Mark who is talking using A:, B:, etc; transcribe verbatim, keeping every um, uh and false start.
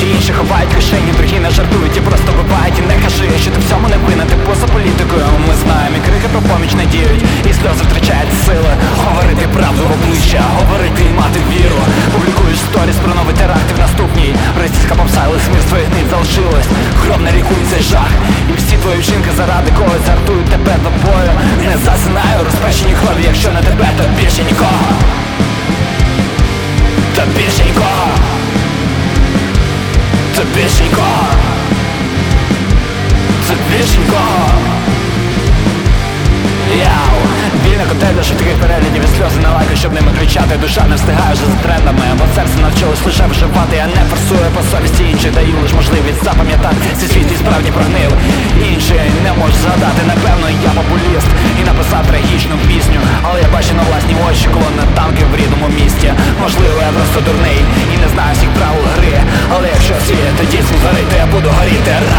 A: інші ховають кишені, другі не жартують і просто вбивають. І не кажи, що ти в цьому не винен, ти поза політикою. Ми знаємо, і крики про поміч не діють, і сльози втрачають сили. Говорити правду в обличчя, говорити і мати віру. Публікуєш сторіс про новий теракт в наступній. Російська попса, але смерть твоїх гнить залишилась. Кров не лікує цей жах, і всі твої вчинки заради когось жартують тебе до бою. Не засинаю, розпечені крові, якщо не тебе, то більше нікого. То більше нікого. То більше нікого. То більше нікого. Яу, вільна котельня швидких переглядів і сльози на лайку, щоб ними кричати. Душа не встигає вже за трендами, бо серце навчилось лише вживати. Я не форсую по совісті інших, даю лиш можливість запам'ятати цей світ і справді прогнив. Інші не можу згадати, напевно я популіст і написав трагічну пісню. Але я бачу на власні очі колони танки в рідному місті. Можливо, я просто дурний і не знаю всіх правил гри, але якщо світ дійсно згорить, то я буду горіти.